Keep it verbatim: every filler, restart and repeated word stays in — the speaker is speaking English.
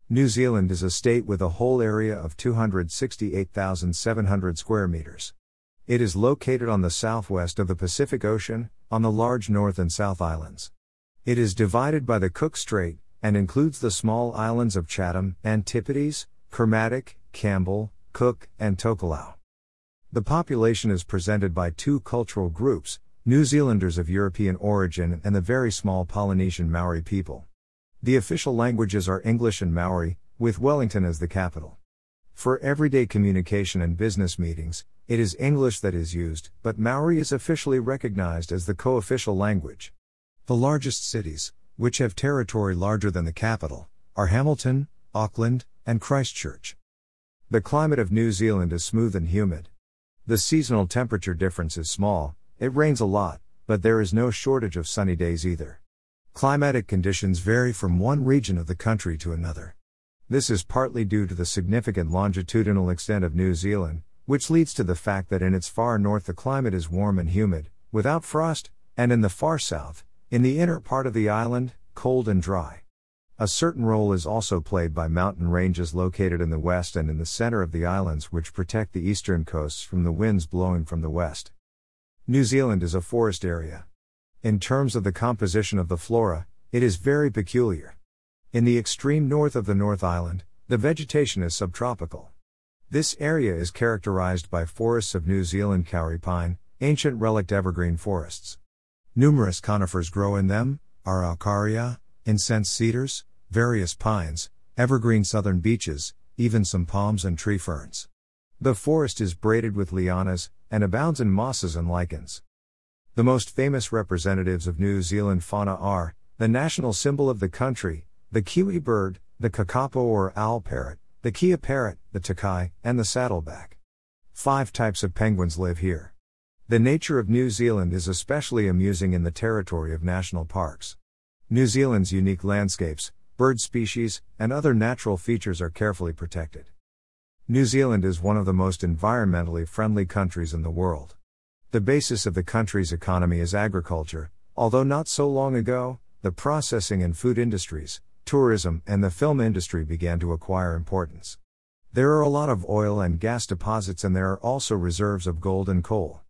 New Zealand is a state with a whole area of two hundred sixty-eight thousand seven hundred square meters. It is located on the southwest of the Pacific Ocean, on the large North and South Islands. It is divided by the Cook Strait, and includes the small islands of Chatham, Antipodes, Kermadec, Campbell, Cook, and Tokelau. The population is presented by two cultural groups, New Zealanders of European origin and the very small Polynesian Maori people. The official languages are English and Maori, with Wellington as the capital. For everyday communication and business meetings, it is English that is used, but Maori is officially recognized as the co-official language. The largest cities, which have territory larger than the capital, are Hamilton, Auckland, and Christchurch. The climate of New Zealand is smooth and humid. The seasonal temperature difference is small, it rains a lot, but there is no shortage of sunny days either. Climatic conditions vary from one region of the country to another. This is partly due to the significant longitudinal extent of New Zealand, which leads to the fact that in its far north the climate is warm and humid, without frost, and in the far south, in the inner part of the island, cold and dry. A certain role is also played by mountain ranges located in the west and in the center of the islands, which protect the eastern coasts from the winds blowing from the west. New Zealand is a forest area. In terms of the composition of the flora, it is very peculiar. In the extreme north of the North Island, the vegetation is subtropical. This area is characterized by forests of New Zealand kauri pine, ancient relict evergreen forests. Numerous conifers grow in them, araucaria, incense cedars, various pines, evergreen southern beeches, even some palms and tree ferns. The forest is braided with lianas, and abounds in mosses and lichens. The most famous representatives of New Zealand fauna are, the national symbol of the country, the kiwi bird, the kakapo or owl parrot, the kea parrot, the takai, and the saddleback. Five types of penguins live here. The nature of New Zealand is especially amusing in the territory of national parks. New Zealand's unique landscapes, bird species, and other natural features are carefully protected. New Zealand is one of the most environmentally friendly countries in the world. The basis of the country's economy is agriculture, although not so long ago, the processing and food industries, tourism, and the film industry began to acquire importance. There are a lot of oil and gas deposits, and there are also reserves of gold and coal.